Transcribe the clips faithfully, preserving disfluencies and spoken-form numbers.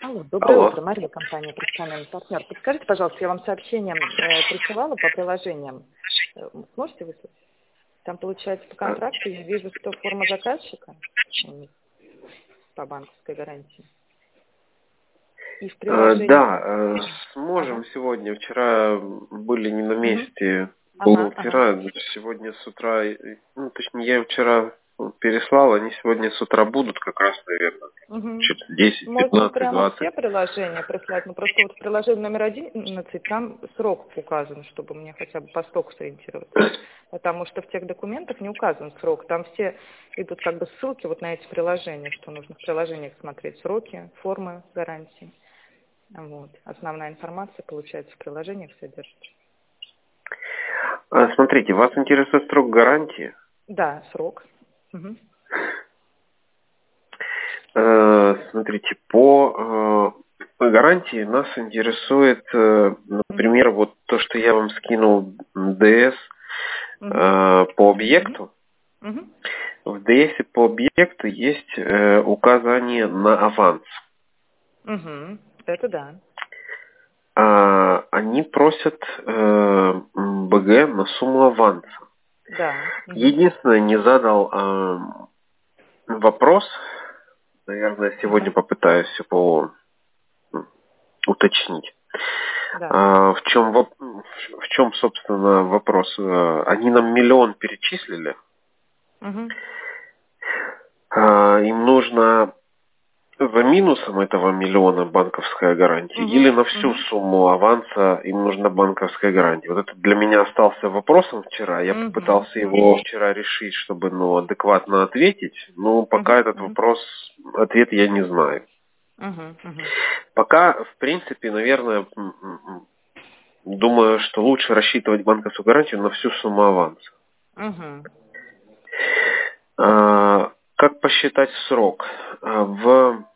Алло, доброе Алло. утро, Мария, компания «Профессиональный партнер». Подскажите, пожалуйста, я вам сообщением э, присылала по приложениям. Э, Сможете выслать? Там, получается, по А, контракту я вижу, что форма заказчика у них по банковской гарантии. И в э, приложении... Да, э, Ага. сможем сегодня. Вчера были не на Мгм. месте. Ага, ага. Бухгалтера. Сегодня с утра, э, ну, точнее, я им вчера переслал, они сегодня с утра будут как раз, наверное, Мгм. чуть десять, Можно пятнадцать, прямо двадцать. все приложения прислать, но просто вот в приложении номер одиннадцать там срок указан, чтобы мне хотя бы по сроку сориентироваться. Потому что в тех документах не указан срок. Там все идут как бы ссылки вот на эти приложения, что нужно в приложениях смотреть сроки, формы гарантии. Вот. Основная информация, получается, в приложениях содержится. А, смотрите, вас интересует срок гарантии? Да, срок. Мгм. Э, смотрите, по э, гарантии нас интересует, э, Мгм. например, вот то, что я вам скинул ДС Мгм. э, по Мгм. объекту. Мгм. В ДС по объекту есть э, указание на аванс. Мгм. Это да. А, они просят э, м, БГ на сумму аванса. Да. Мгм. Единственное, не задал э, вопрос, наверное, сегодня Ага. попытаюсь его м, уточнить. Да. А, в чем воп- в чем, собственно, вопрос? Э, Они нам миллион перечислили. Мгм. А, им нужно за минусом этого миллиона банковская гарантия или Мгм. на всю Мгм. сумму аванса им нужна банковская гарантия? Вот это для меня остался вопросом вчера. Я Мгм. попытался его Мгм. вчера решить, чтобы ну, адекватно ответить, но пока Мгм. этот Мгм. вопрос, ответ я не знаю. Мгм. Мгм. Пока, в принципе, наверное, м, м, м, думаю, что лучше рассчитывать банковскую гарантию на всю сумму аванса. Мгм. А, как посчитать срок? А, В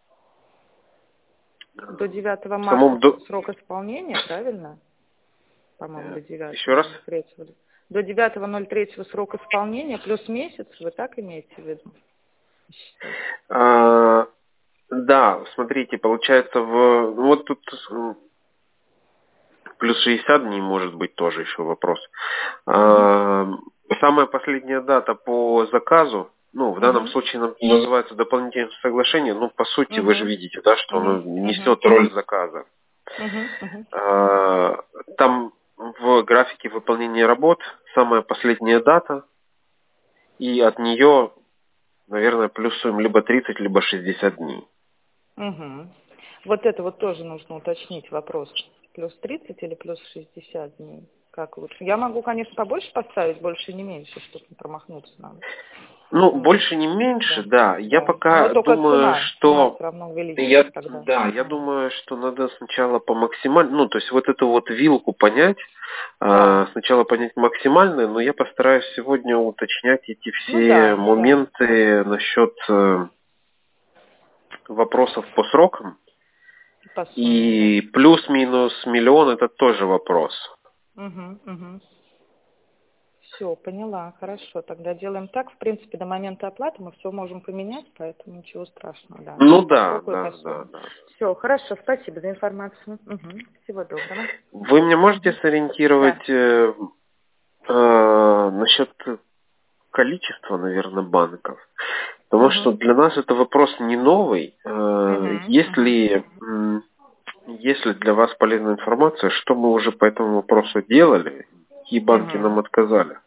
До девятого в марта самом до... срок исполнения, правильно? По-моему, э, до Еще раз? девятого ноль третьего. До девятого ноль третьего срок исполнения плюс месяц, вы так имеете в виду? Считать. А, да, смотрите, получается, в ну, вот тут м, плюс шестьдесят дней может быть тоже еще вопрос. Мгм. А, самая последняя дата по заказу, ну, в данном Мгм. случае нам называется дополнительное соглашение, ну, по сути, вы же Мгм. видите, да, что оно Мгм. Мгм. несет роль заказа. Мгм. Мгм. А, там в графике выполнения работ самая последняя дата, и от нее, наверное, плюсуем либо тридцать, либо шестьдесят дней. Мгм. Вот это вот тоже нужно уточнить вопрос. Плюс тридцать или плюс шестьдесят дней? Как лучше? Я могу, конечно, побольше поставить, больше не меньше, чтобы не промахнуться надо. Ну, Вот. больше не меньше, Да, да. Я да. Но пока только думаю, цена, цена что все равно увеличится я, тогда. да, я Ага. думаю, что надо сначала по максимальному, ну, то есть вот эту вот вилку понять, Да. а, сначала понять максимальное, но я постараюсь сегодня уточнять эти Ну все да, да. моменты насчет э, вопросов по срокам. По сумме, да. И плюс-минус миллион это тоже вопрос. Угу, угу. Все, поняла, хорошо. Тогда делаем так. В принципе, до момента оплаты мы все можем поменять, поэтому ничего страшного, да. Ну И по да, сроку, и по да, да, сумме. да. Все, хорошо, спасибо за информацию. Угу. Всего доброго. Вы мне можете Мгм. Да. сориентировать э, э, насчет количества, наверное, банков? Потому что Угу. для нас это вопрос не новый. Э, Угу. Угу. Если, м, если для вас полезная информация, что мы уже по этому вопросу делали, какие банки Угу. нам отказали?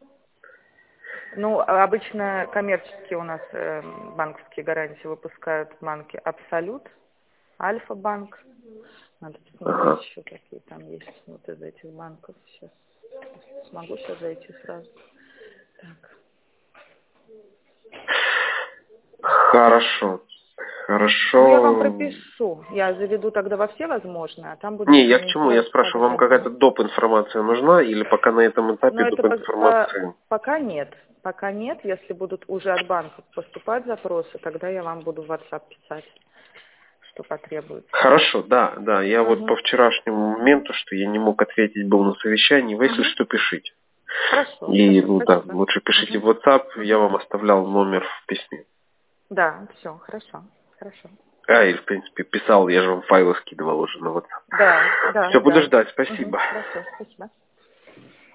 Ну, а обычно коммерческие у нас э, банковские гарантии выпускают банки Абсолют, Альфа-банк. Надо посмотреть Ага. еще, какие там есть вот из этих банков. Сейчас смогу сейчас зайти сразу. Так. Хорошо. Ну, я вам Хорошо. пропишу. Я заведу тогда во все возможные, а там будем Не, я к чему? Я комментировать по спрашиваю, вам вариантам. какая-то доп. Информация нужна или пока на этом Но этапе это доп. по- по- Информации? пока нет. Пока нет. Если будут уже от банков поступать запросы, тогда я вам буду в WhatsApp писать, что потребуется. Хорошо, да, да. Я вот Угу. по вчерашнему моменту, что я не мог ответить, был на совещании. Вы, если Угу. что, пишите. Хорошо, И, хорошо, ну да, спасибо. лучше пишите Угу. в WhatsApp, я Угу. вам оставлял номер в письме. Да, все, хорошо, хорошо. А, или, в принципе, писал, я же вам файлы скидывал уже на WhatsApp. Да, да. Все, буду да. ждать, спасибо. Угу, хорошо, спасибо.